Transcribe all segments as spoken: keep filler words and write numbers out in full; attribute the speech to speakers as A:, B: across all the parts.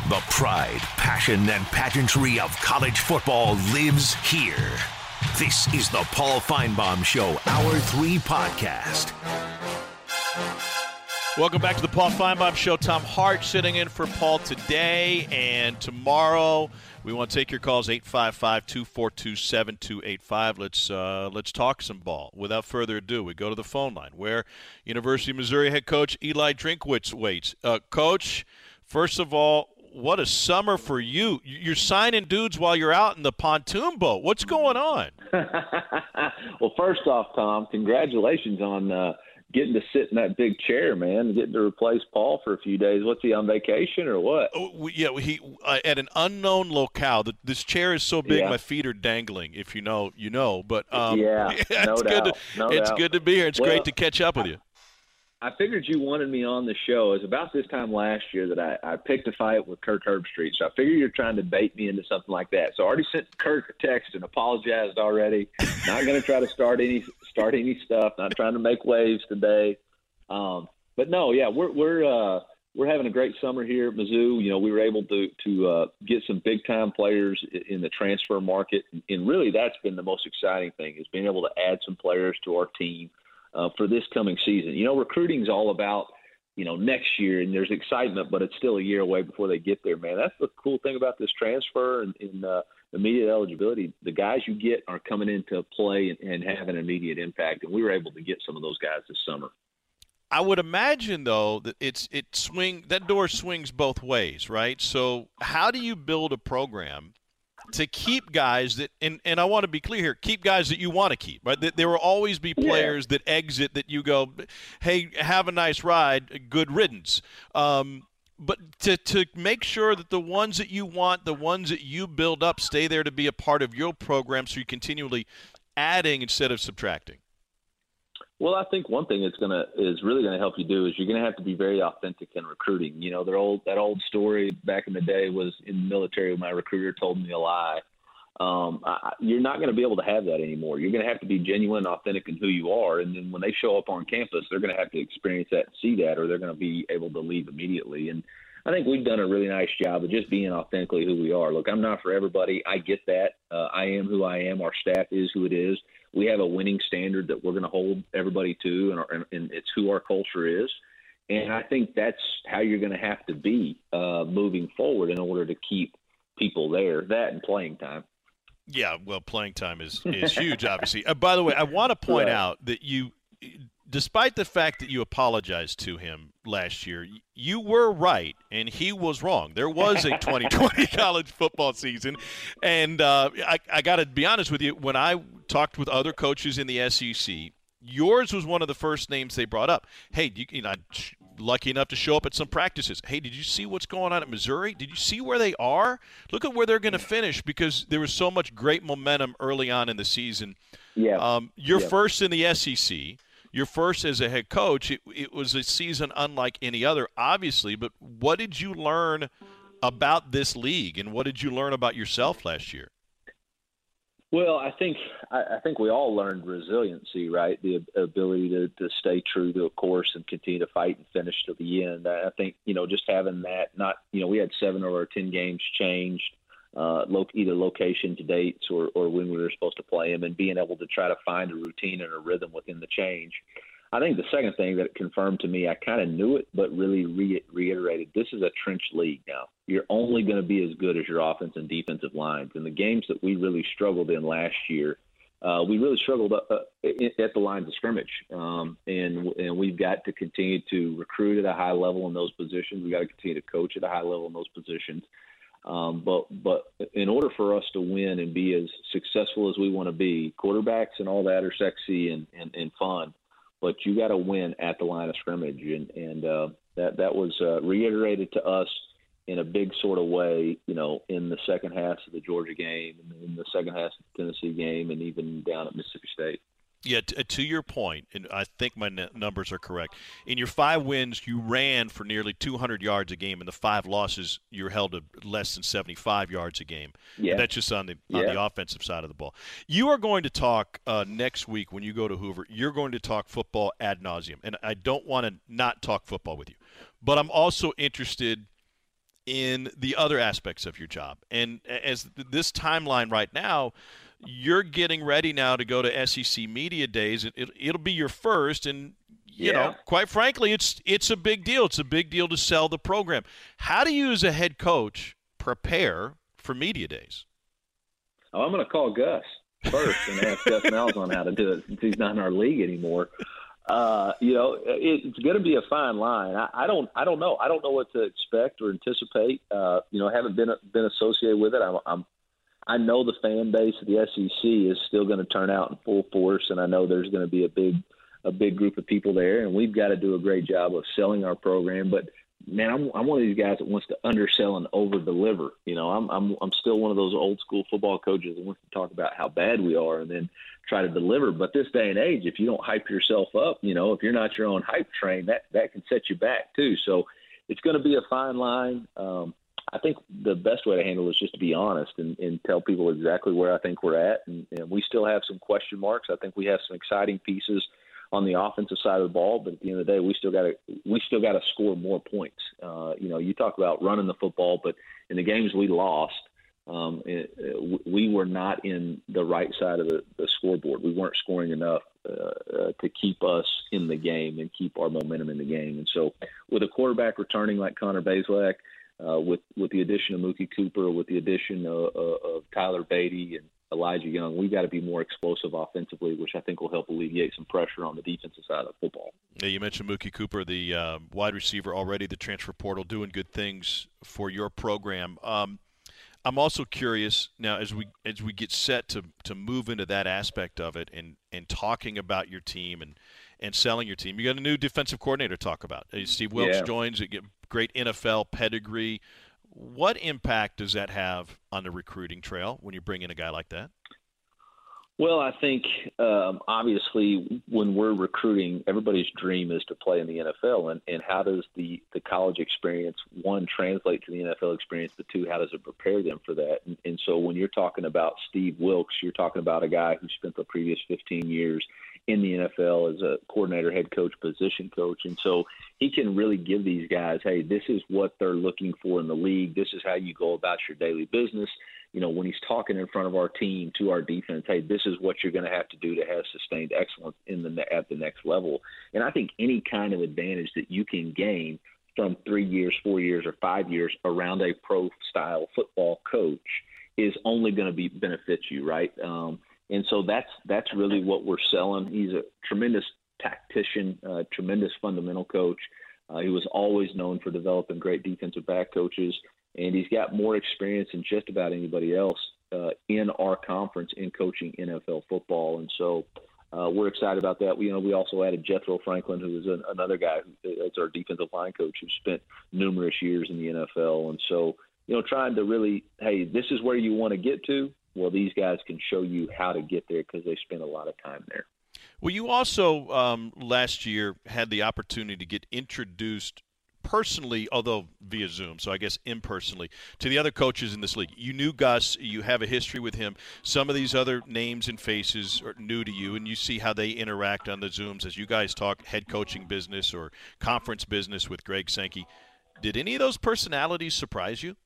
A: The pride, passion, and pageantry of college football lives here. This is the Paul Finebaum Show, Hour three podcast.
B: Welcome back to the Paul Finebaum Show. Tom Hart sitting in for Paul today and tomorrow. We want to take your calls, eight five five, two four two, seven two eight five. Let's uh, let's talk some ball. Without further ado, we go to the phone line where University of Missouri head coach Eli Drinkwitz waits. Uh, Coach, first of all, what a summer for you. You're signing dudes while you're out in the pontoon boat. What's going on?
C: Well, first off, Tom, congratulations on uh, getting to sit in that big chair, man, getting to replace Paul for a few days. What's he, on vacation or what?
B: Oh, yeah, he uh, at an unknown locale. The, this chair is so big,
C: yeah.
B: my feet are dangling, if you know, you know. But um,
C: yeah,
B: yeah,
C: no
B: it's
C: doubt.
B: Good to,
C: no
B: it's
C: doubt.
B: good to be here. It's
C: well,
B: great to catch up with you.
C: I figured you wanted me on the show. It was about this time last year that I, I picked a fight with Kirk Herbstreit. So I figured you're trying to bait me into something like that. So I already sent Kirk a text and apologized already. Not going to try to start any start any stuff. Not trying to make waves today. Um, but no, yeah, we're we're uh, we're having a great summer here at Mizzou. You know, we were able to to uh, get some big time players in the transfer market, and really that's been the most exciting thing is being able to add some players to our team. Uh, for this coming season. You know, recruiting is all about, you know, next year, and there's excitement, but it's still a year away before they get there, man. That's the cool thing about this transfer and, and uh, immediate eligibility. The guys you get are coming into play and, and have an immediate impact, and we were able to get some of those guys this summer.
B: I would imagine, though, that it's it swing that door swings both ways, right? So how do you build a program to keep guys that, and, and I want to be clear here, keep guys that you want to keep, right? There will always be players yeah. that exit that you go, hey, have a nice ride, good riddance. Um, but to, to make sure that the ones that you want, the ones that you build up, stay there to be a part of your program so you're continually adding instead of subtracting.
C: Well, I think one thing that's gonna is really gonna help you do is you're gonna have to be very authentic in recruiting. You know, their old that old story back in the day was in the military. My recruiter told me a lie. Um, I, you're not gonna be able to have that anymore. You're gonna have to be genuine, authentic in who you are, and then when they show up on campus, they're gonna have to experience that and see that, or they're gonna be able to leave immediately. And I think we've done a really nice job of just being authentically who we are. Look, I'm not for everybody. I get that. Uh, I am who I am. Our staff is who it is. We have a winning standard that we're going to hold everybody to, and, our, and it's who our culture is. And I think that's how you're going to have to be uh, moving forward in order to keep people there, that and playing time.
B: Yeah, well, playing time is, is huge, obviously. Uh, by the way, I want to point
C: right.
B: out that you – despite the fact that you apologized to him last year, you were right and he was wrong. There was a twenty twenty college football season. And uh, I, I got to be honest with you, when I talked with other coaches in the S E C, yours was one of the first names they brought up. Hey, you, you know, I'm lucky enough to show up at some practices. Hey, did you see what's going on at Missouri? Did you see where they are? Look at where they're going to finish because there was so much great momentum early on in the season.
C: Yeah.
B: Um, you're
C: yeah.
B: first in the S E C. Your first as a head coach, it, it was a season unlike any other, obviously, but what did you learn about this league, and what did you learn about yourself last year?
C: Well, I think I, I think we all learned resiliency, right? The ability to, to stay true to a course and continue to fight and finish to the end. I think, you know, just having that, not, you know, we had seven or ten games changed, uh, lo- either location to dates or, or when we were supposed to play them, and being able to try to find a routine and a rhythm within the change. I think the second thing that it confirmed to me, I kind of knew it, but really re- reiterated, this is a trench league now. You're only going to be as good as your offense and defensive lines. And the games that we really struggled in last year, uh, we really struggled uh, at the lines of scrimmage. Um, and, and we've got to continue to recruit at a high level in those positions. We've got to continue to coach at a high level in those positions. Um, but but in order for us to win and be as successful as we want to be, quarterbacks and all that are sexy and, and, and fun. But you got to win at the line of scrimmage, and and uh, that that was uh, reiterated to us in a big sort of way, you know, in the second half of the Georgia game, and in the second half of the Tennessee game, and even down at Mississippi State.
B: Yeah, t- to your point, and I think my n- numbers are correct. In your five wins, you ran for nearly two hundred yards a game. In the five losses, you're held to less than seventy-five yards a game.
C: Yeah.
B: And that's just on the on
C: yeah.
B: the offensive side of the ball. You are going to talk uh, next week when you go to Hoover. You're going to talk football ad nauseum, and I don't want to not talk football with you. But I'm also interested in the other aspects of your job. And as this timeline right now, you're getting ready now to go to S E C Media Days. It, it, it'll be your first, and you yeah. know, quite frankly, it's it's a big deal. It's a big deal to sell the program. How do you, as a head coach, prepare for Media Days?
C: Oh, I'm going to call Gus first and ask Gus Malzahn how to do it since he's not in our league anymore. Uh, you know, it, it's going to be a fine line. I, I don't, I don't know. I don't know what to expect or anticipate. Uh, you know, I haven't been been associated with it. I'm, I'm, I know the fan base of the S E C is still going to turn out in full force, and I know there's going to be a big, a big group of people there, and we've got to do a great job of selling our program. But man, I'm, I'm one of these guys that wants to undersell and over-deliver. You know, I'm, I'm, I'm still one of those old school football coaches that wants to talk about how bad we are and then try to deliver. But this day and age, if you don't hype yourself up, you know, if you're not your own hype train, that, that can set you back too. So it's going to be a fine line. Um, I think the best way to handle it is just to be honest and, and tell people exactly where I think we're at. And, and we still have some question marks. I think we have some exciting pieces on the offensive side of the ball, but at the end of the day, we still got to we still got to score more points. Uh, you know, you talk about running the football, but in the games we lost, um, it, it, we were not in the right side of the, the scoreboard. We weren't scoring enough uh, uh, to keep us in the game and keep our momentum in the game. And so, with a quarterback returning like Connor Bazelak, uh, with with the addition of Mookie Cooper, with the addition of, of Tyler Beatty and Elijah Young, we got to be more explosive offensively, which I think will help alleviate some pressure on the defensive side of football.
B: Yeah, you mentioned Mookie Cooper, the uh, wide receiver already, the transfer portal, doing good things for your program. Um, I'm also curious now as we as we get set to to move into that aspect of it and and talking about your team and and selling your team. You got a new defensive coordinator to talk about. Steve Wilks
C: yeah.
B: joins. Great N F L pedigree. What impact does that have on the recruiting trail when you bring in a guy like that?
C: Well, I think um, obviously when we're recruiting, everybody's dream is to play in the N F L. And, and how does the, the college experience, one, translate to the N F L experience, but two, how does it prepare them for that? And, and so when you're talking about Steve Wilks, you're talking about a guy who spent the previous fifteen years in the N F L as a coordinator, head coach, position coach. And so he can really give these guys, hey, this is what they're looking for in the league. This is how you go about your daily business. You know, when he's talking in front of our team to our defense, hey, this is what you're going to have to do to have sustained excellence in the at the next level. And I think any kind of advantage that you can gain from three years, four years, or five years around a pro-style football coach is only going to be benefit you, right? Um, and so that's that's really what we're selling. He's a tremendous tactician, uh, tremendous fundamental coach. Uh, he was always known for developing great defensive back coaches. And he's got more experience than just about anybody else uh, in our conference in coaching N F L football. And so uh, we're excited about that. We, you know, we also added Jethro Franklin, who is an, another guy that's our defensive line coach who spent numerous years in the N F L. And so, you know, trying to really, hey, this is where you want to get to. Well, these guys can show you how to get there because they spend a lot of time there.
B: Well, you also um, last year had the opportunity to get introduced personally, although via Zoom, so I guess impersonally, to the other coaches in this league. You knew Gus. You have a history with him. Some of these other names and faces are new to you, and you see how they interact on the Zooms as you guys talk head coaching business or conference business with Greg Sankey. Did any of those personalities surprise you?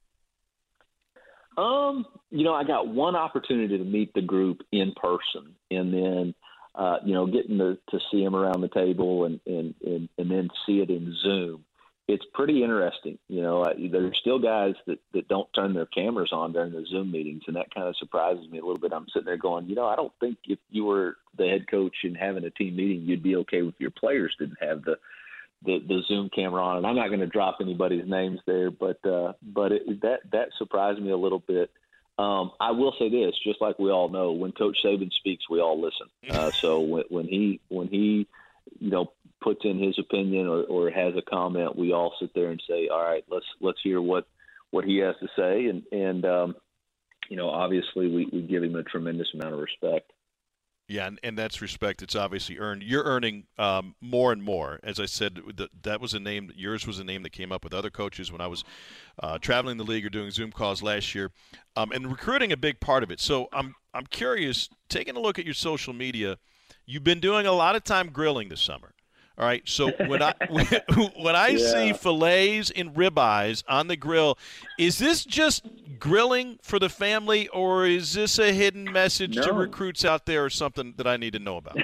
C: Um, you know, I got one opportunity to meet the group in person, and then, uh, you know, getting to, to see them around the table and, and, and, and then see it in Zoom. It's pretty interesting. You know, there's still guys that, that don't turn their cameras on during the Zoom meetings, and that kind of surprises me a little bit. I'm sitting there going, you know, I don't think if you were the head coach and having a team meeting, you'd be okay with your players didn't have the the, the Zoom camera on. And I'm not going to drop anybody's names there, but uh, but it, that that surprised me a little bit. Um, I will say this, just like we all know, when Coach Saban speaks, we all listen. Uh, so when, when he when he you know puts in his opinion or, or has a comment, we all sit there and say, all right, let's let's hear what, what he has to say. And, and um, you know, obviously we, we give him a tremendous amount of respect.
B: Yeah, and, and that's respect. It's obviously earned. You're earning um, more and more. As I said, the, that was a name. Yours was a name that came up with other coaches when I was uh, traveling the league or doing Zoom calls last year, um, and recruiting a big part of it. So I'm I'm curious. Taking a look at your social media, you've been doing a lot of time grilling this summer. All right, so when I when I
C: yeah.
B: see fillets and ribeyes on the grill, is this just grilling for the family, or is this a hidden message
C: no.
B: to recruits out there, or something that I need to know about?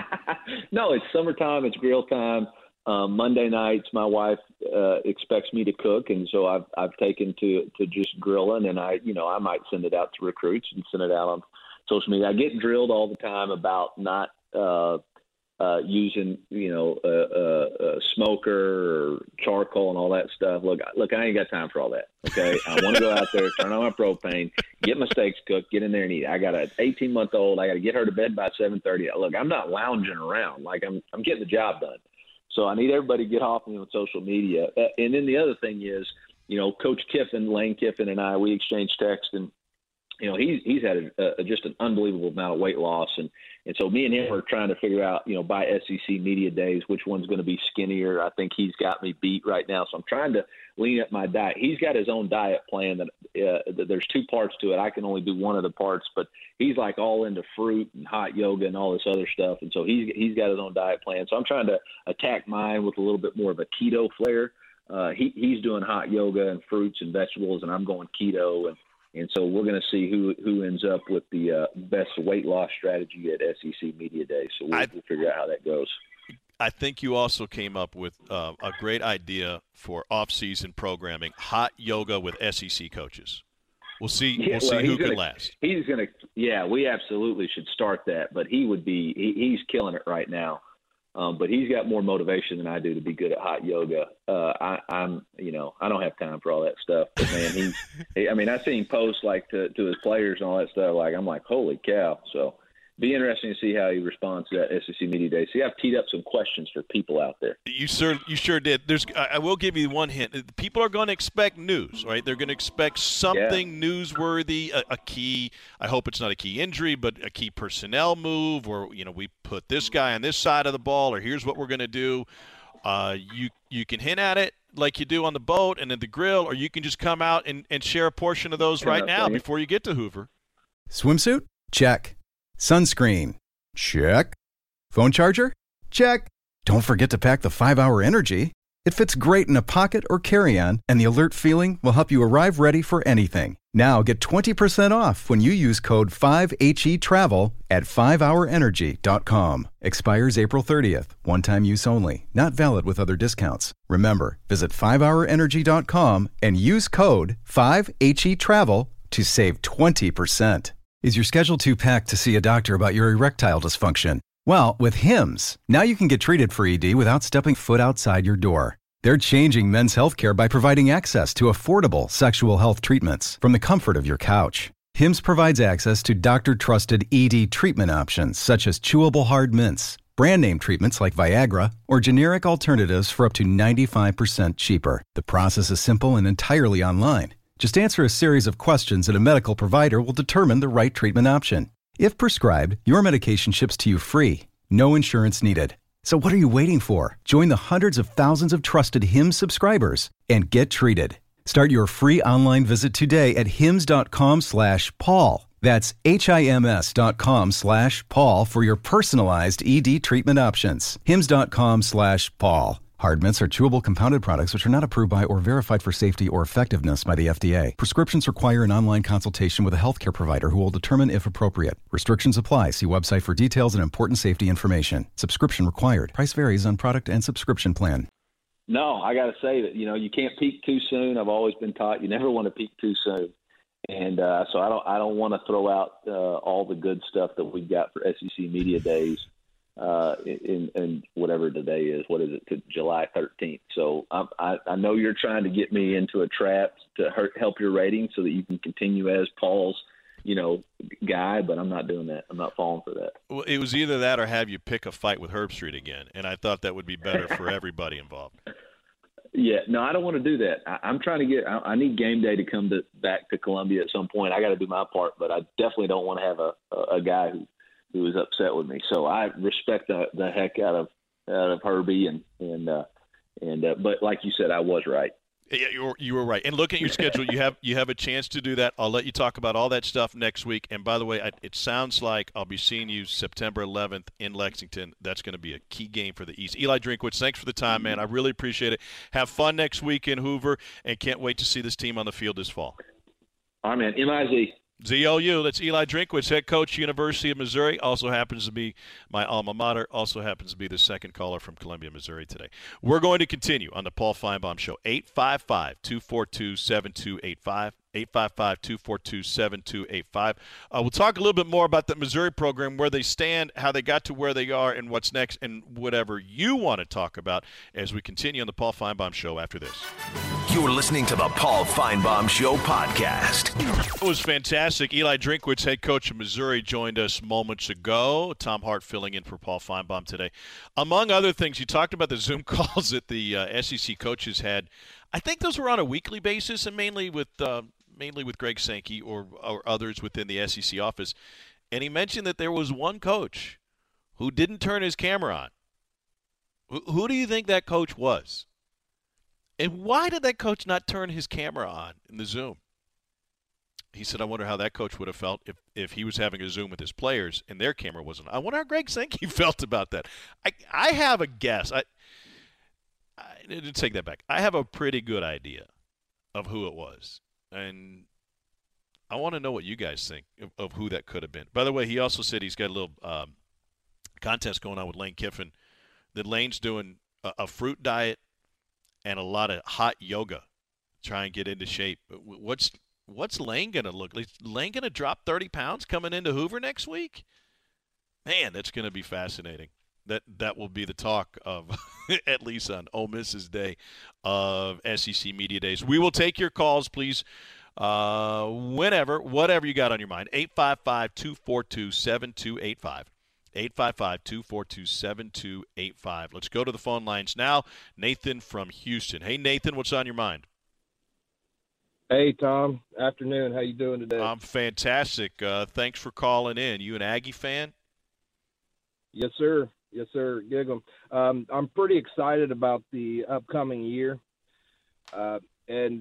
C: No, it's summertime. It's grill time. Um, Monday nights, my wife uh, expects me to cook, and so I've I've taken to to just grilling, and I you know I might send it out to recruits and send it out on social media. I get drilled all the time about not. Uh, Uh, using, you know, a, a, a smoker or charcoal and all that stuff. Look, look, I ain't got time for all that. Okay, I want to go out there, turn on my propane, get my steaks cooked, get in there and eat. I got an eighteen month old. I got to get her to bed by seven thirty. Look, I'm not lounging around. Like I'm, I'm getting the job done. So I need everybody to get off me on social media. Uh, and then the other thing is, you know, Coach Kiffin, Lane Kiffin, and I, we exchanged text, and you know, he's he's had a, a, just an unbelievable amount of weight loss, and and so me and him are trying to figure out, you know, by S E C media days, which one's going to be skinnier. I think he's got me beat right now, so I'm trying to lean up my diet. He's got his own diet plan that, uh, that there's two parts to it. I can only do one of the parts, but he's like all into fruit and hot yoga and all this other stuff, and so he's he's got his own diet plan. So I'm trying to attack mine with a little bit more of a keto flair. Uh, he he's doing hot yoga and fruits and vegetables, and I'm going keto, and And so we're going to see who who ends up with the uh, best weight loss strategy at S E C Media Day. So we'll, I, we'll figure out how that goes.
B: I think you also came up with uh, a great idea for off-season programming: hot yoga with S E C coaches. We'll see.
C: Yeah,
B: we'll see
C: well,
B: who
C: gonna,
B: can last.
C: He's going to. Yeah, we absolutely should start that. But he would be. He, he's killing it right now. Um, but he's got more motivation than I do to be good at hot yoga. Uh, I, I'm, you know, I don't have time for all that stuff. But man, he's, he, I mean, I've seen posts like to, to his players and all that stuff. Like, I'm like, holy cow. So be interesting to see how he responds to that S E C Media Day. See, I've teed up some questions for people out there.
B: You sure, you sure did. There's, I will give you one hint. People are going to expect news, right? They're going to expect something yeah. newsworthy, a, a key. I hope it's not a key injury, but a key personnel move, or you know, we put this guy on this side of the ball, or here's what we're going to do. Uh, you you can hint at it like you do on the boat and at the grill, or you can just come out and, and share a portion of those right now before you get to Hoover.
D: Swimsuit? Check. Sunscreen? Check. Phone charger? Check. Don't forget to pack the five hour Energy. It fits great in a pocket or carry-on, and the alert feeling will help you arrive ready for anything. Now get twenty percent off when you use code five H E travel at five hour energy dot com. Expires April thirtieth. One-time use only. Not valid with other discounts. Remember, visit five hour energy dot com and use code five H E travel to save twenty percent. Is your schedule too packed to see a doctor about your erectile dysfunction? Well, with Hims, now you can get treated for E D without stepping foot outside your door. They're changing men's healthcare by providing access to affordable sexual health treatments from the comfort of your couch. Hims provides access to doctor-trusted E D treatment options such as chewable hard mints, brand name treatments like Viagra, or generic alternatives for up to ninety-five percent cheaper. The process is simple and entirely online. Just answer a series of questions and a medical provider will determine the right treatment option. If prescribed, your medication ships to you free. No insurance needed. So what are you waiting for? Join the hundreds of thousands of trusted Hims subscribers and get treated. Start your free online visit today at hims.com slash Paul. That's H-I-M-S dot com slash Paul for your personalized E D treatment options. Hims.com slash Paul. Hard mints are chewable compounded products which are not approved by or verified for safety or effectiveness by the F D A. Prescriptions require an online consultation with a healthcare provider who will determine if appropriate. Restrictions apply. See website for details and important safety information. Subscription required. Price varies on product and subscription plan.
C: No, I got to say that, you know, you can't peak too soon. I've always been taught you never want to peak too soon. And uh, so I don't I don't want to throw out uh, all the good stuff that we've got for S E C Media Days. Uh, in, in whatever today is, what is it, to July thirteenth. So I, I, I know you're trying to get me into a trap to hurt, help your rating so that you can continue as Paul's, you know, guy, but I'm not doing that. I'm not falling for that.
B: Well, it was either that or have you pick a fight with Herb Street again, and I thought that would be better for everybody involved.
C: Yeah, no, I don't want to do that. I, I'm trying to get. I, I need game day to come to back to Columbia at some point. I got to do my part, but I definitely don't want to have a, a, a guy who. who was upset with me. So I respect the, the heck out of out of Herbie and and uh, and uh, but like you said, I was right.
B: Yeah, you were, you were right. And looking at your schedule, you have you have a chance to do that. I'll let you talk about all that stuff next week. And by the way, I, it sounds like I'll be seeing you September eleventh in Lexington. That's going to be a key game for the East. Eli Drinkwitz, thanks for the time, man. I really appreciate it. Have fun next week in Hoover, and can't wait to see this team on the field this fall.
C: All right, man. M I Z.
B: Z O U. That's Eli Drinkwitz, head coach, University of Missouri. Also happens to be my alma mater. Also happens to be the second caller from Columbia, Missouri today. We're going to continue on the Paul Feinbaum Show. eight five five, two four two, seven two eight five. eight five five, two four two, seven two eight five. Uh, we'll talk a little bit more about the Missouri program, where they stand, how they got to where they are, and what's next, and whatever you want to talk about as we continue on the Paul Feinbaum Show after this.
A: You're listening to the Paul Feinbaum Show podcast.
B: It was fantastic. Eli Drinkwitz, head coach of Missouri, joined us moments ago. Tom Hart filling in for Paul Feinbaum today. Among other things, you talked about the Zoom calls that the uh, S E C coaches had. I think those were on a weekly basis, and mainly with uh, mainly with Greg Sankey or, or others within the S E C office. And he mentioned that there was one coach who didn't turn his camera on. Who, who do you think that coach was? And why did that coach not turn his camera on in the Zoom? He said, I wonder how that coach would have felt if, if he was having a Zoom with his players and their camera wasn't on. I wonder how Greg Sankey felt about that. I I have a guess. I, I didn't take that back. I have a pretty good idea of who it was. And I want to know what you guys think of, of who that could have been. By the way, he also said he's got a little um, contest going on with Lane Kiffin. That Lane's doing a, a fruit diet and a lot of hot yoga, try and get into shape. What's what's Lane going to look like? Is Lane going to drop thirty pounds coming into Hoover next week? Man, that's going to be fascinating. That that will be the talk of, at least on Ole Miss's day of S E C Media Days. We will take your calls, please, uh, whenever, whatever you got on your mind. eight five five, two four two, seven two eight five. eight five five, two four two, seven two eight five. Let's go to the phone lines now. Nathan from Houston. Hey, Nathan, what's on your mind?
E: Hey, Tom. Afternoon. How you doing today?
B: I'm fantastic. Uh, thanks for calling in. You an Aggie fan?
E: Yes, sir. Yes, sir. Gig 'em. Um, I'm pretty excited about the upcoming year. Uh, and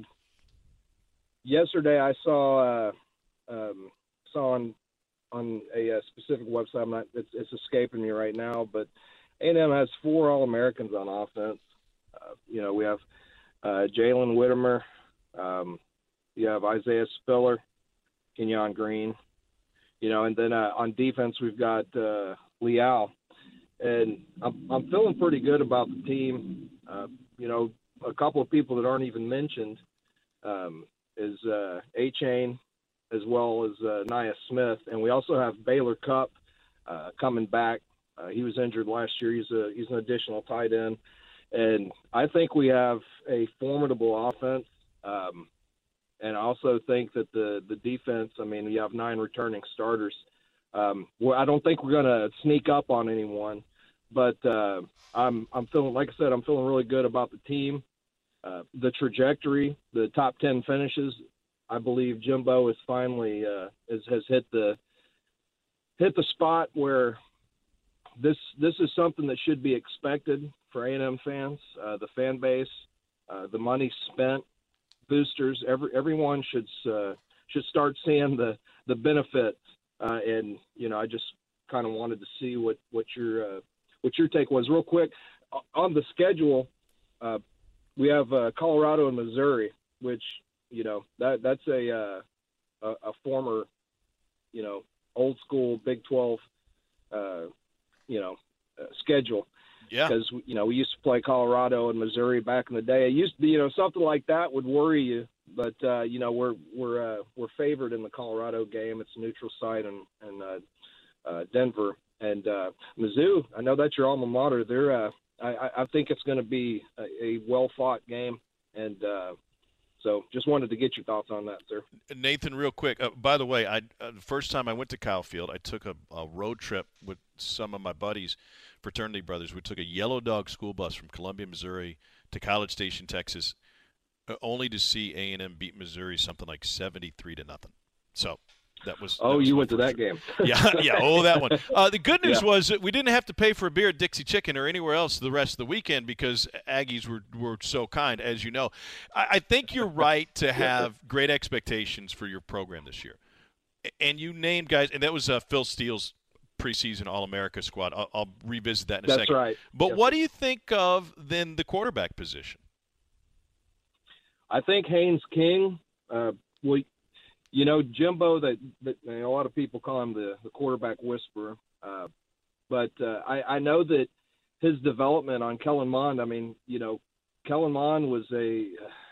E: yesterday I saw uh, um, saw on on a, a specific website. I'm not. It's, it's escaping me right now. But A and M has four All-Americans on offense. Uh, you know, we have uh, Jalen Whittemore. Um, you have Isaiah Spiller, Kenyon Green. You know, and then uh, on defense we've got uh, Leal. And I'm, I'm feeling pretty good about the team. Uh, you know, a couple of people that aren't even mentioned um, is uh, A-Chain, as well as uh, Nia Smith. And we also have Baylor Cupp uh, coming back. Uh, he was injured last year. He's a he's an additional tight end. And I think we have a formidable offense. Um, and I also think that the, the defense, I mean, you have nine returning starters. Um, well, I don't think we're going to sneak up on anyone. But uh, I'm I'm feeling, like I said, I'm feeling really good about the team. Uh, the trajectory, the top ten finishes, I believe Jimbo is finally uh, is, has hit the hit the spot where this this is something that should be expected for A and M fans, uh, the fan base, uh, the money spent, boosters. Every everyone should uh, should start seeing the the benefits. Uh, and you know, I just kind of wanted to see what what your uh, what your take was real quick on the schedule. Uh, we have uh, Colorado and Missouri, which, you know, that that's a, uh, a, a former, you know, old school Big twelve, uh, you know, uh, schedule.
B: Yeah.
E: Because, you know, we used to play Colorado and Missouri back in the day. It used to be, you know, something like that would worry you. But, uh, you know, we're we're uh, we're favored in the Colorado game. It's a neutral site in, in uh, uh, Denver. And uh, Mizzou, I know that's your alma mater. They're, uh, I, I think it's going to be a, a well-fought game. And uh, so just wanted to get your thoughts on that, sir.
B: Nathan, real quick. Uh, by the way, I uh, the first time I went to Kyle Field, I took a, a road trip with some of my buddies, fraternity brothers. We took a Yellow Dog school bus from Columbia, Missouri to College Station, Texas, uh, only to see A and M beat Missouri something like seventy-three to nothing. So That was.
E: Oh,
B: that was
E: you
B: my
E: went to
B: first
E: that
B: year.
E: game.
B: yeah, yeah. Oh, that one. Uh, the good news
E: Yeah.
B: was that we didn't have to pay for a beer at Dixie Chicken or anywhere else the rest of the weekend because Aggies were, were so kind, as you know. I, I think you're right to have great expectations for your program this year. And you named guys, and that was uh, Phil Steele's preseason All-America squad. I'll, I'll revisit that in a
E: That's
B: second.
E: right.
B: But
E: Yes,
B: what
E: sir.
B: do you think of then the quarterback position?
E: I think Haynes King, uh, well, you know, Jimbo, that, that you know, a lot of people call him the, the quarterback whisperer. Uh, but uh, I, I know that his development on Kellen Mond, I mean, you know, Kellen Mond was a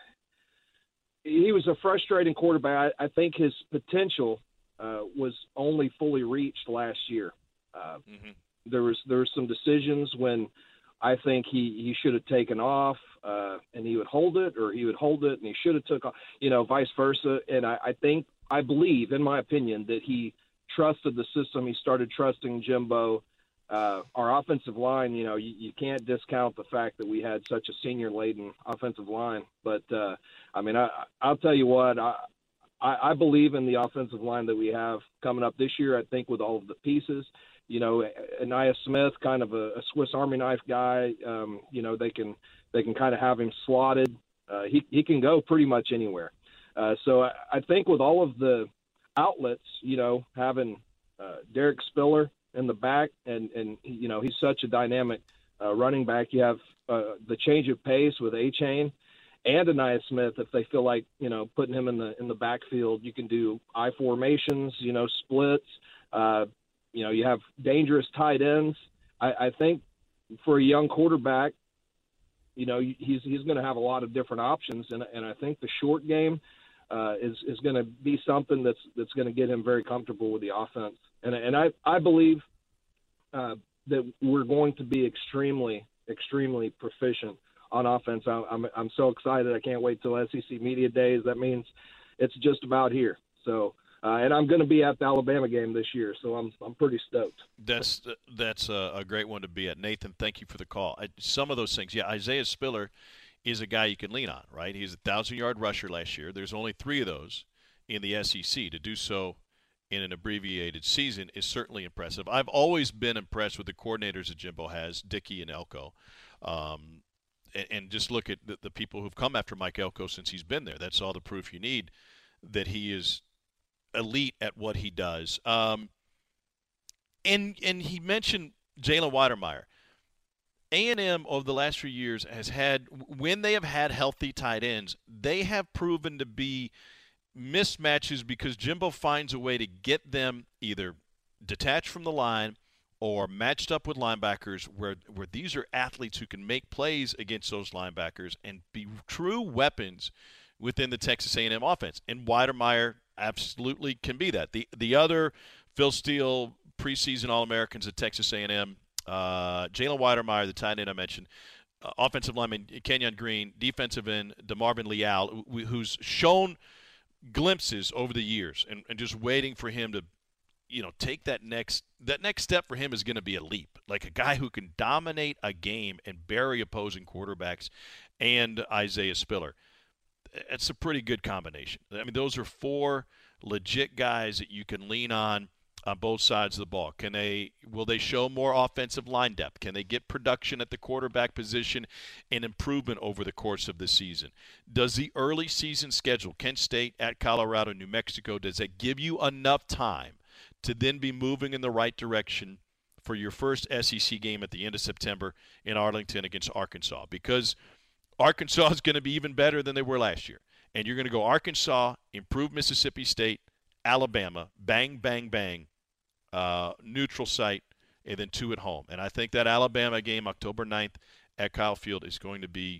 E: he was a frustrating quarterback. I, I think his potential uh, was only fully reached last year. Uh,
B: Mm-hmm.
E: There was there were some decisions when I think he, he should have taken off uh, and he would hold it, or he would hold it and he should have took off, you know, vice versa. And I, I think, I believe, in my opinion, that he trusted the system. He started trusting Jimbo. Uh, our offensive line, you know, you, you can't discount the fact that we had such a senior-laden offensive line. But, uh, I mean, I, I'll tell you what, I, I, I believe in the offensive line that we have coming up this year. I think with all of the pieces, you know, Anaya Smith, kind of a, a Swiss Army knife guy. Um, you know, they can they can kind of have him slotted. Uh, he he can go pretty much anywhere. Uh, so I, I think with all of the outlets, you know, having uh, Derek Spiller in the back, and and you know he's such a dynamic uh, running back. You have uh, the change of pace with A-Chain and Anaya Smith. If they feel like, you know, putting him in the in the backfield, you can do I formations, you know, splits. Uh, You know, you have dangerous tight ends. I, I think for a young quarterback, you know, he's he's going to have a lot of different options, and and I think the short game uh, is is going to be something that's that's going to get him very comfortable with the offense. And and I I believe uh, that we're going to be extremely extremely proficient on offense. I, I'm I'm so excited. I can't wait till S E C Media Days. That means it's just about here. So. Uh, and I'm going to be at the Alabama game this year, so I'm I'm pretty stoked.
B: That's that's a, a great one to be at. Nathan, thank you for the call. I, some of those things, yeah, Isaiah Spiller is a guy you can lean on, right? He's a thousand-yard rusher last year. There's only three of those in the S E C. To do so in an abbreviated season is certainly impressive. I've always been impressed with the coordinators that Jimbo has, Dickey and Elko. Um, and, and just look at the, the people who've come after Mike Elko since he's been there. That's all the proof you need that he is elite at what he does. Um, and and he mentioned Jalen Weidermeyer. A and M over the last few years has had, when they have had healthy tight ends, they have proven to be mismatches because Jimbo finds a way to get them either detached from the line or matched up with linebackers where, where these are athletes who can make plays against those linebackers and be true weapons within the Texas A and M offense. And Weidermeyer absolutely can be that. The the other Phil Steele preseason All-Americans at Texas A and M, uh, Jalen Weidermeyer, the tight end I mentioned, uh, offensive lineman Kenyon Green, defensive end DeMarvin Leal, who, who's shown glimpses over the years, and, and just waiting for him to, you know, take that next that next step for him is going to be a leap. Like a guy who can dominate a game and bury opposing quarterbacks, and Isaiah Spiller. It's a pretty good combination. I mean, those are four legit guys that you can lean on on both sides of the ball. Can they? Will they show more offensive line depth? Can they get production at the quarterback position and improvement over the course of the season? Does the early season schedule, Kent State at Colorado, New Mexico, does that give you enough time to then be moving in the right direction for your first S E C game at the end of September in Arlington against Arkansas? Because Arkansas is going to be even better than they were last year. And you're going to go Arkansas, improve Mississippi State, Alabama, bang, bang, bang, uh, neutral site, and then two at home. And I think that Alabama game, October ninth at Kyle Field, is going to be,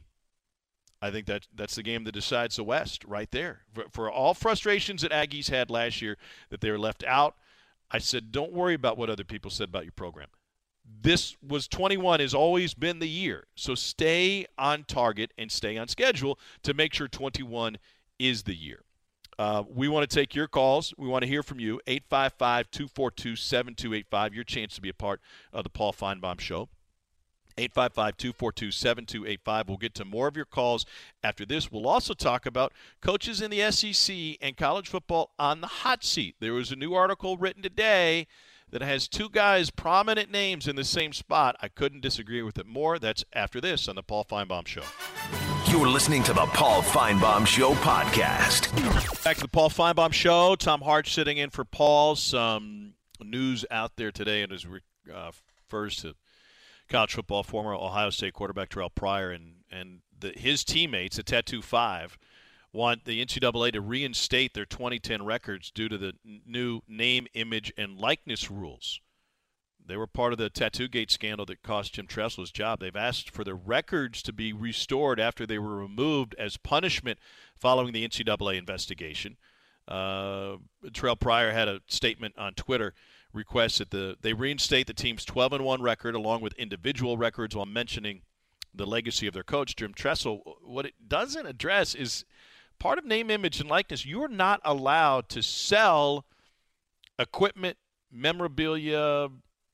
B: I think that that's the game that decides the West right there. For, for all frustrations that Aggies had last year that they were left out, I said, don't worry about what other people said about your program. This was twenty-one has always been the year. So stay on target and stay on schedule to make sure twenty-one is the year. Uh, we want to take your calls. We want to hear from you. eight five five, two four two, seven two eight five. Your chance to be a part of the Paul Feinbaum Show. eight five five, two four two, seven two eight five. We'll get to more of your calls after this. We'll also talk about coaches in the S E C and college football on the hot seat. There was a new article written today that has two guys, prominent names in the same spot. I couldn't disagree with it more. That's after this on the Paul Finebaum Show.
A: You're listening to the Paul Finebaum Show podcast.
B: Back to the Paul Finebaum Show. Tom Hart sitting in for Paul. Some news out there today, and as uh, refers to college football, former Ohio State quarterback Terrell Pryor and, and the, his teammates at Tattoo five want the N C double A to reinstate their twenty ten records due to the n- new name, image, and likeness rules. They were part of the Tattoo Gate scandal that cost Jim Tressel his job. They've asked for the records to be restored after they were removed as punishment following the N C double A investigation. Uh, Terrell Pryor had a statement on Twitter requests that the they reinstate the team's twelve and one record along with individual records while mentioning the legacy of their coach, Jim Tressel. What it doesn't address is part of name, image, and likeness. You're not allowed to sell equipment, memorabilia.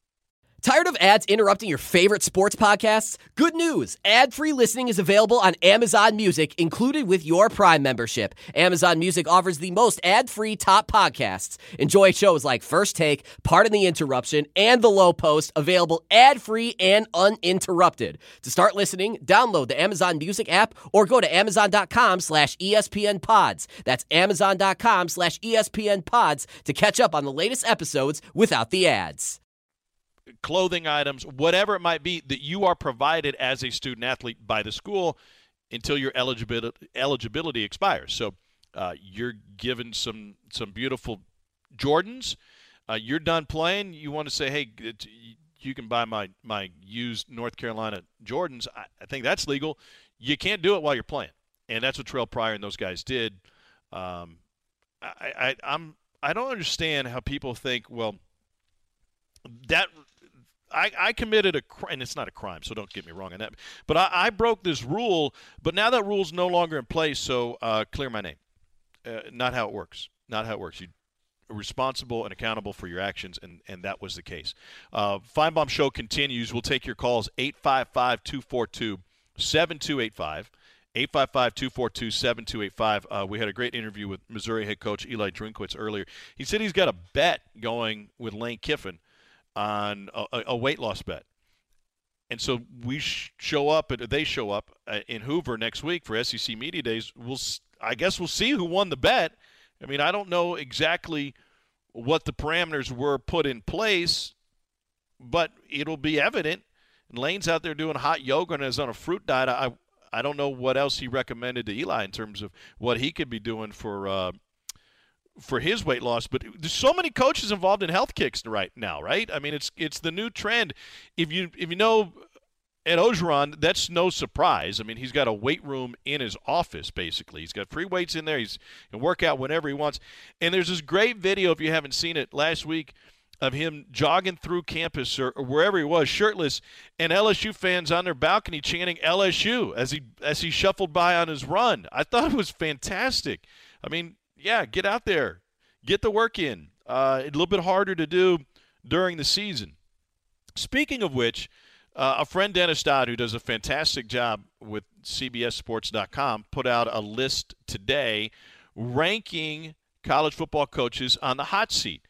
F: Tired of ads interrupting your favorite sports podcasts? Good news! Ad-free listening is available on Amazon Music, included with your Prime membership. Amazon Music offers the most ad-free top podcasts. Enjoy shows like First Take, Pardon the Interruption, and The Low Post, available ad-free and uninterrupted. To start listening, download the Amazon Music app or go to amazon.com slash ESPN pods. That's amazon.com slash ESPN pods to catch up on the latest episodes without the ads.
B: Clothing items, whatever it might be, that you are provided as a student athlete by the school until your eligibility eligibility expires. So uh, you're given some some beautiful Jordans. Uh, you're done playing. You want to say, hey, it, you can buy my, my used North Carolina Jordans. I, I think that's legal. You can't do it while you're playing, and that's what Terrell Pryor and those guys did. Um, I, I I'm I don't understand how people think, well, that I, I committed a crime, and it's not a crime, so don't get me wrong on that. But I, I broke this rule, but now that rule's no longer in place, so uh, clear my name. Uh, not how it works. Not how it works. You're responsible and accountable for your actions, and, and that was the case. Uh, Finebaum Show continues. We'll take your calls, eight five five, two four two, seven two eight five. eight five five, two four two, seven two eight five. Uh, we had a great interview with Missouri head coach Eli Drinkwitz earlier. He said he's got a bet going with Lane Kiffin on a, a weight loss bet. And so we sh- show up, and they show up uh, in Hoover next week for S E C Media Days. We'll, I guess we'll see who won the bet. I mean, I don't know exactly what the parameters were put in place, but it'll be evident. And Lane's out there doing hot yoga and is on a fruit diet. I I don't know what else he recommended to Eli in terms of what he could be doing for uh, for his weight loss, but there's so many coaches involved in health kicks right now, right? I mean, it's it's the new trend. If you if you know Ed Ogeron, that's no surprise. I mean, he's got a weight room in his office, basically. He's got free weights in there. He's can work out whenever he wants. And there's this great video, if you haven't seen it, last week of him jogging through campus or, or wherever he was, shirtless, and L S U fans on their balcony chanting L S U as he as he shuffled by on his run. I thought it was fantastic. I mean, yeah, get out there. Get the work in. Uh, a little bit harder to do during the season. Speaking of which, uh, a friend, Dennis Dodd, who does a fantastic job with C B S Sports dot com, put out a list today ranking college football coaches on the hot seat.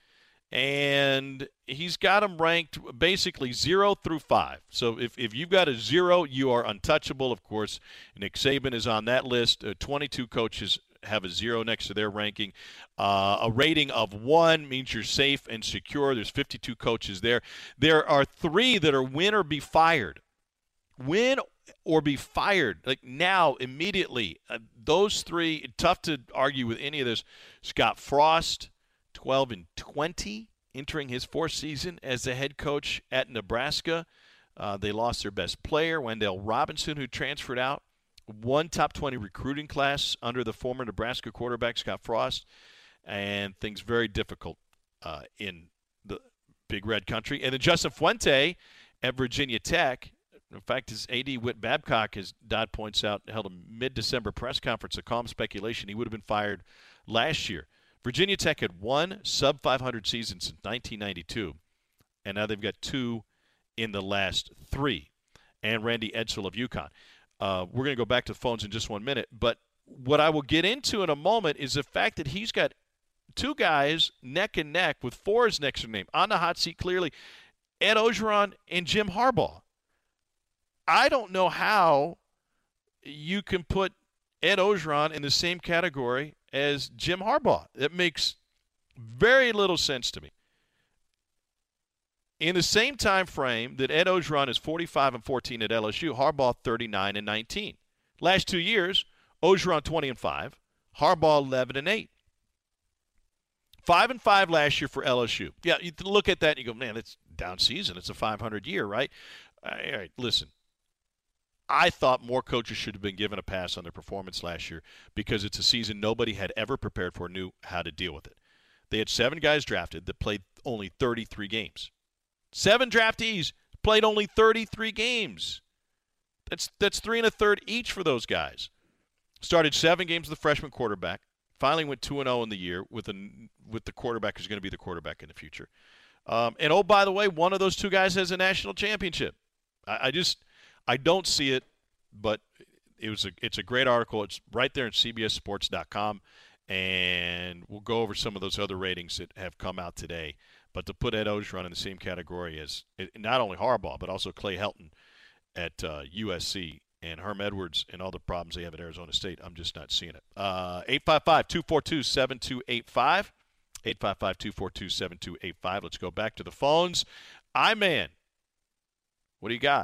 B: And he's got them ranked basically zero through five. So if, if you've got a zero, you are untouchable. Of course, Nick Saban is on that list. Uh, twenty-two coaches have a zero next to their ranking. Uh, a rating of one means you're safe and secure. There's fifty-two coaches there. There are three that are win or be fired. Win or be fired. Like now, immediately. Uh, those three, tough to argue with any of this. Scott Frost, twelve and twenty, entering his fourth season as the head coach at Nebraska. Uh, they lost their best player, Wendell Robinson, who transferred out. One top twenty recruiting class under the former Nebraska quarterback, Scott Frost, and things very difficult uh, in the Big Red Country. And then Justin Fuente at Virginia Tech. In fact, his A D, Whit Babcock, as Dodd points out, held a mid-December press conference to calm speculation he would have been fired last year. Virginia Tech had one sub five hundred season since nineteen ninety-two, and now they've got two in the last three. and Randy Edsall of UConn. Uh, we're going to go back to the phones in just one minute. But what I will get into in a moment is the fact that he's got two guys neck and neck with fours next to their name on the hot seat clearly, Ed Orgeron and Jim Harbaugh. I don't know how you can put Ed Orgeron in the same category as Jim Harbaugh. It makes very little sense to me. In the same time frame that Ed Orgeron is forty-five and fourteen at L S U, Harbaugh thirty-nine and nineteen. Last two years, Orgeron twenty and five, Harbaugh eleven and eight. five and five last year for L S U. Yeah, you look at that and you go, man, it's down season. It's a five hundred year, right? All right, listen. I thought more coaches should have been given a pass on their performance last year because it's a season nobody had ever prepared for, knew how to deal with it. They had seven guys drafted that played only thirty-three games. Seven draftees played only thirty-three games. That's that's three and a third each for those guys. Started seven games with the freshman quarterback. Finally went two and oh in the year with a, with the quarterback who's going to be the quarterback in the future. Um, and, oh, by the way, one of those two guys has a national championship. I, I just I don't see it, but it was a it's a great article. It's right there in C B S Sports dot com, and we'll go over some of those other ratings that have come out today. But to put Ed Orgeron in the same category as not only Harbaugh, but also Clay Helton at uh, U S C and Herm Edwards and all the problems they have at Arizona State, I'm just not seeing it. Uh, eight five five, two four two, seven two eight five. eight five five, two four two, seven two eight five. Let's go back to the phones. I-Man, what do you got?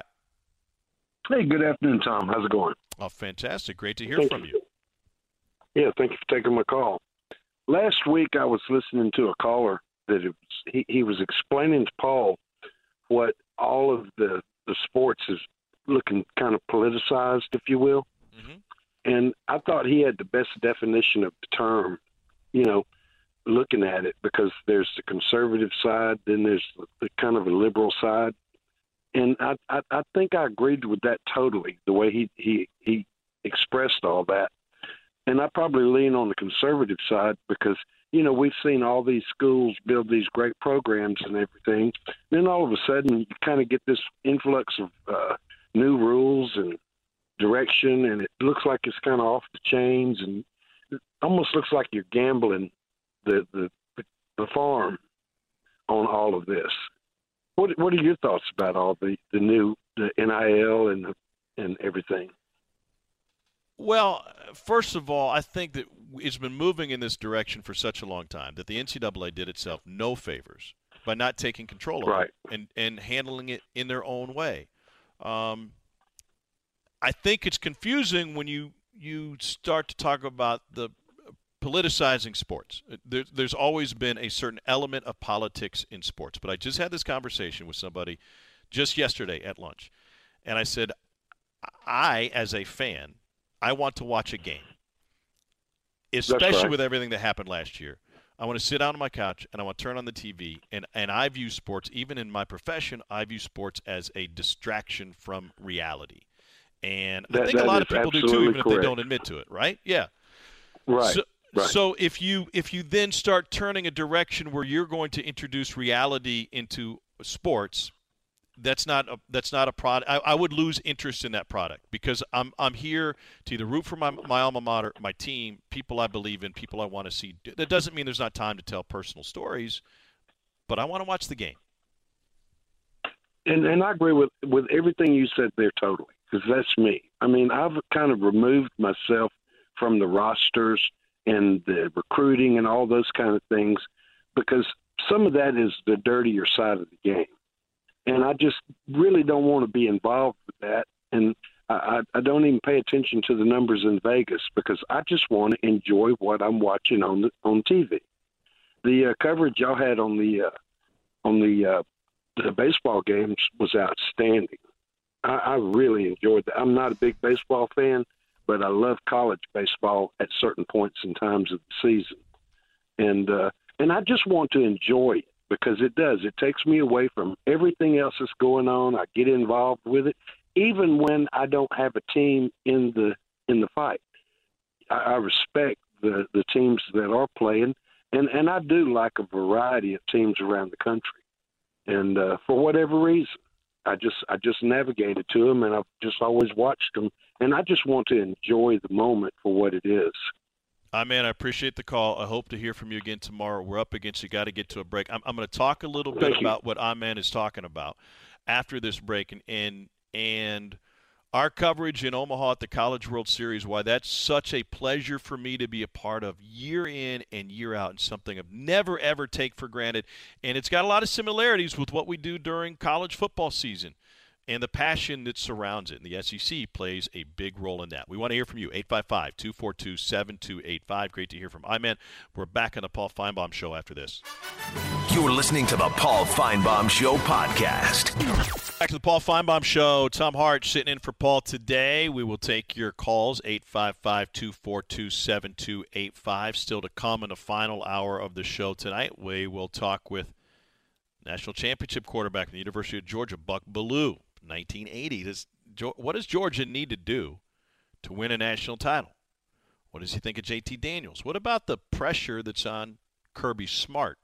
G: Hey, good afternoon, Tom. How's it going?
B: Oh, fantastic. Great to hear
G: thank
B: from you.
G: you. Yeah, thank you for taking my call. Last week I was listening to a caller that it was, he, he was explaining to Paul what all of the, the sports is looking kind of politicized, if you will. Mm-hmm. And I thought he had the best definition of the term, you know, looking at it, because there's the conservative side, then there's the kind of a liberal side. And I, I, I think I agreed with that totally, the way he, he, he expressed all that. And I probably lean on the conservative side because, you know, we've seen all these schools build these great programs and everything. Then all of a sudden you kind of get this influx of uh, new rules and direction, and it looks like it's kind of off the chains, and it almost looks like you're gambling the, the, the farm on all of this. What What are your thoughts about all the, the new the N I L and the, and everything?
B: Well, first of all, I think that it's been moving in this direction for such a long time that the N C double A did itself no favors by not taking control of
G: right.
B: it and, and handling it in their own way. Um, I think it's confusing when you, you start to talk about the politicizing sports. There, there's always been a certain element of politics in sports. But I just had this conversation with somebody just yesterday at lunch, and I said, I, as a fan, I want to watch a game, especially
G: right.
B: with everything that happened last year. I want to sit down on my couch, and I want to turn on the T V, and, and I view sports, even in my profession, I view sports as a distraction from reality. And
G: that,
B: I think a lot of people do too, even correct. if they don't admit to it, right? Yeah.
G: Right.
B: So,
G: right.
B: so if you if you then start turning a direction where you're going to introduce reality into sports, that's not a, that's not a product. I, I would lose interest in that product because I'm I'm here to either root for my my alma mater, my team, people I believe in, people I want to see. That doesn't mean there's not time to tell personal stories, but I want to watch the game.
G: And and I agree with with everything you said there totally, because that's me. I mean, I've kind of removed myself from the rosters and the recruiting and all those kind of things, because some of that is the dirtier side of the game. And I just really don't want to be involved with that. And I, I don't even pay attention to the numbers in Vegas because I just want to enjoy what I'm watching on the, on T V. The uh, coverage y'all had on the uh, on the uh, the baseball games was outstanding. I, I really enjoyed that. I'm not a big baseball fan, but I love college baseball at certain points and times of the season. And uh, and I just want to enjoy it. Because it does. It takes me away from everything else that's going on. I get involved with it, even when I don't have a team in the in the fight. I, I respect the, the teams that are playing, and, and I do like a variety of teams around the country. And uh, for whatever reason, I just I just navigated to them, and I've just always watched them, and I just want to enjoy the moment for what it is.
B: Ah, man, I appreciate the call. I hope to hear from you again tomorrow. We're up against you. Got to get to a break. I'm, I'm going to talk a little bit
G: Thank you.
B: about what Amen is talking about after this break, and and and our coverage in Omaha at the College World Series, why that's such a pleasure for me to be a part of year in and year out, and something I've never, ever take for granted. And it's got a lot of similarities with what we do during college football season and the passion that surrounds it. And the S E C plays a big role in that. We want to hear from you, eight five five, two four two, seven two eight five. Great to hear from Amen. We're back on the Paul Feinbaum Show after this.
A: You're listening to the Paul Feinbaum Show podcast.
B: Back to the Paul Feinbaum Show. Tom Hart sitting in for Paul today. We will take your calls, eight five five, two four two, seven two eight five. Still to come in the final hour of the show tonight. We will talk with national championship quarterback from the University of Georgia, Buck Belue, nineteen eighty. Does, what does Georgia need to do to win a national title? What does he think of J T Daniels? What about the pressure that's on Kirby Smart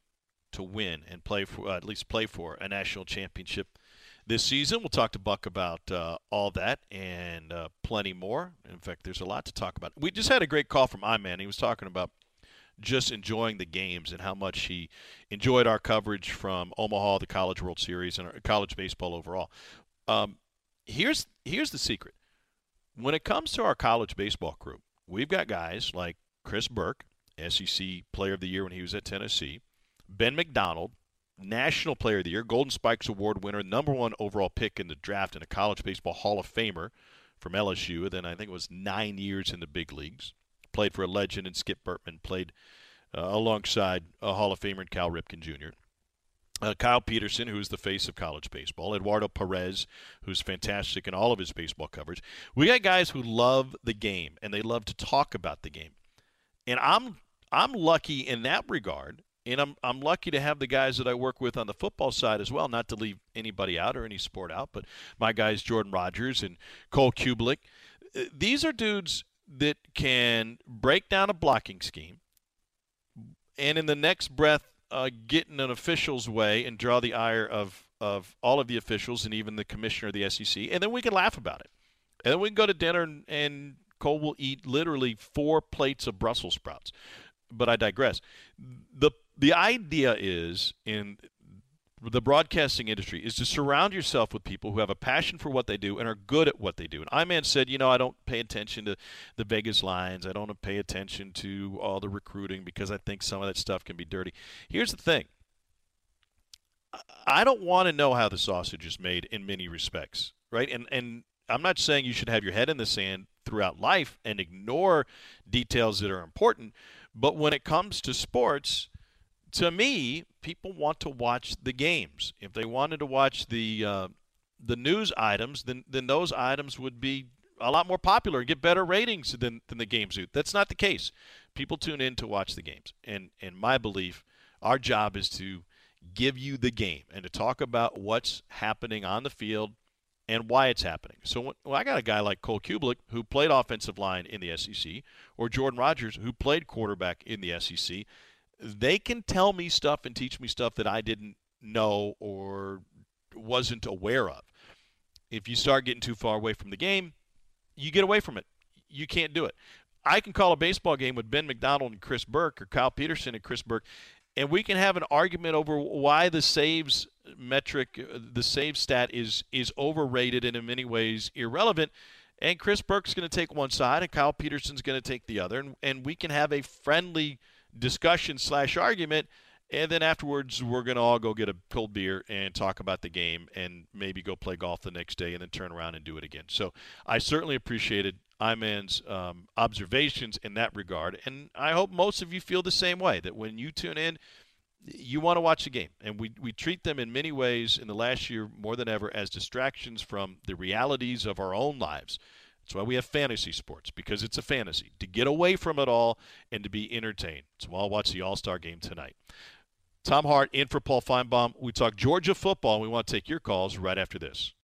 B: to win and play for, uh, at least play for a national championship this season? We'll talk to Buck about uh, all that and uh, plenty more. In fact, there's a lot to talk about. We just had a great call from Iman. He was talking about just enjoying the games and how much he enjoyed our coverage from Omaha, the College World Series, and college baseball overall. Um, here's here's the secret. When it comes to our college baseball group, we've got guys like Chris Burke, S E C Player of the Year when he was at Tennessee, Ben McDonald, National Player of the Year, Golden Spikes Award winner, number one overall pick in the draft, and a college baseball Hall of Famer from L S U. Then I think it was nine years in the big leagues. Played for a legend and Skip Bertman. Played uh, alongside a Hall of Famer and Cal Ripken Junior Uh, Kyle Peterson, who's the face of college baseball. Eduardo Perez, who's fantastic in all of his baseball coverage. We got guys who love the game, and they love to talk about the game. And I'm I'm lucky in that regard. And I'm I'm lucky to have the guys that I work with on the football side as well, not to leave anybody out or any sport out, but my guys Jordan Rogers and Cole Kublik. These are dudes that can break down a blocking scheme and in the next breath uh, get in an official's way and draw the ire of, of all of the officials and even the commissioner of the S E C, and then we can laugh about it. And then we can go to dinner and, and Cole will eat literally four plates of Brussels sprouts. But I digress. The The idea is in the broadcasting industry is to surround yourself with people who have a passion for what they do and are good at what they do. And Iman said, you know, I don't pay attention to the Vegas lines. I don't pay attention to all the recruiting because I think some of that stuff can be dirty. Here's the thing. I don't want to know how the sausage is made in many respects, right? And and I'm not saying you should have your head in the sand throughout life and ignore details that are important. But when it comes to sports, to me, people want to watch the games. If they wanted to watch the uh, the news items, then then those items would be a lot more popular and get better ratings than, than the games do. That's not the case. People tune in to watch the games. And in my belief, our job is to give you the game and to talk about what's happening on the field and why it's happening. So when, well, I got a guy like Cole Kublik, who played offensive line in the S E C, or Jordan Rogers, who played quarterback in the S E C. They can tell me stuff and teach me stuff that I didn't know or wasn't aware of. If you start getting too far away from the game, you get away from it. You can't do it. I can call a baseball game with Ben McDonald and Chris Burke, or Kyle Peterson and Chris Burke, and we can have an argument over why the saves metric, the save stat is is overrated and in many ways irrelevant. And Chris Burke's going to take one side and Kyle Peterson's going to take the other. And, and we can have a friendly discussion slash argument. And then afterwards, we're going to all go get a cold beer and talk about the game and maybe go play golf the next day and then turn around and do it again. So I certainly appreciated Iman's um, observations in that regard. And I hope most of you feel the same way, that when you tune in, you want to watch the game. And we, we treat them in many ways in the last year more than ever as distractions from the realities of our own lives. That's why we have fantasy sports, because it's a fantasy, to get away from it all and to be entertained. So I'll watch the All-Star game tonight. Tom Hart in for Paul Feinbaum. We talk Georgia football, and we want to take your calls right after this.